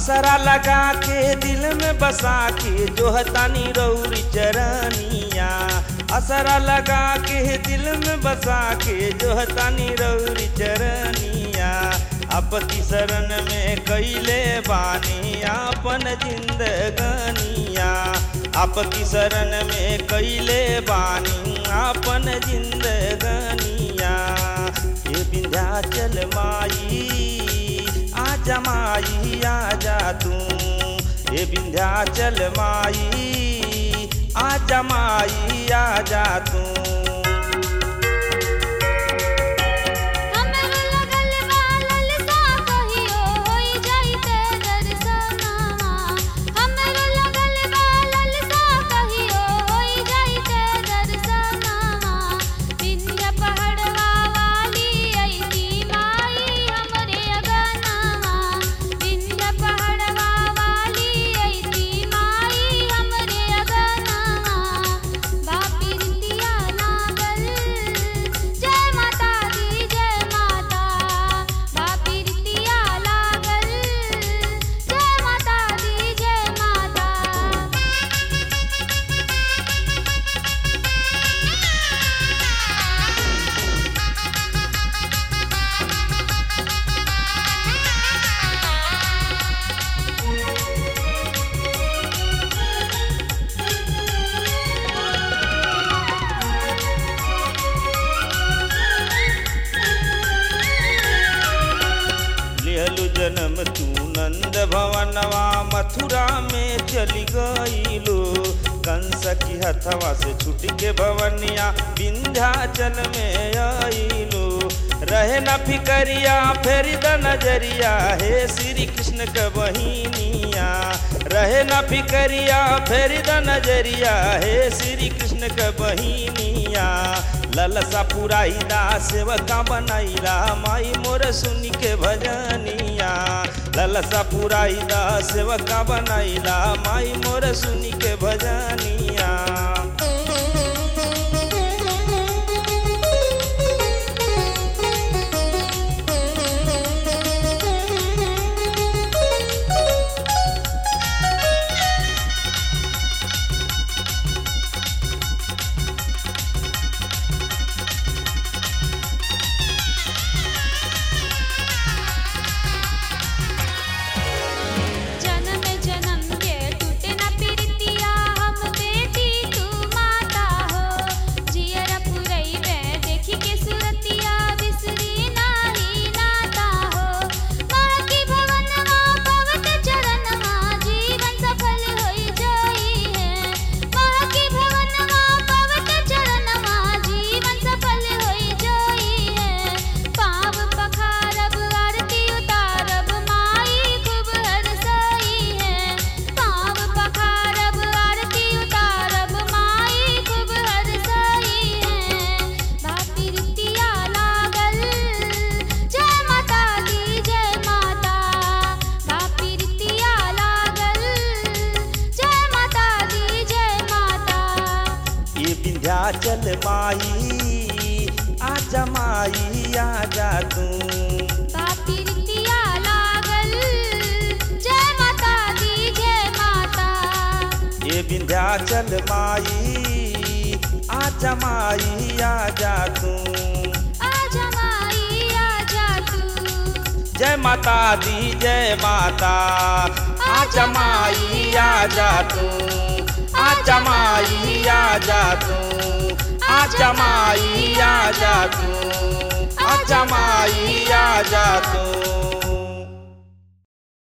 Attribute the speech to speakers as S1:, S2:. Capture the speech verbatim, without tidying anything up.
S1: असरा लगा के दिल में बसा के जो हतानी रौरी चरनिया। असरा लगा के दिल में बसा के जो हतानी रौरी चरनिया। आपकी शरण में कैले बानी आपन जिंदगनिया। आपकी शरण में कैले बानी आपन जिंदगनिया। ये विंध्याचल माई आजा माई आजा तू। ये विंध्याचल माई आजा माई आजा तू। जन्म तू नंद भवनवा मथुरा में चली गईलो। कंस की हथवा से छूट के भवनिया विंध्याचल में आईलो। रहे न फिकरिया फेरी द नजरिया हे श्री कृष्ण के बहिनिया। रहे न फिकरिया फेरी द नजरिया हे श्री कृष्ण के बहिनिया। ललसा पुराइला सेवका बनाइला माई मोर सुनी के भजनिया। ललसा पुराइला सेवका बनाइला माई मोर सुनी के भजनिया। विंध्याचल माई आजा माई आजा तू।
S2: बापी रितिया लागल जय माता दी जय माता।
S1: ये विंध्याचल माई आजा माई आजा तू।
S2: आजा माई आजा तू।
S1: जय माता दी जय माता आजा माई आजा तू। आजा माई आजा तू। आजा माई आजा तू। आजा माई आजा तू।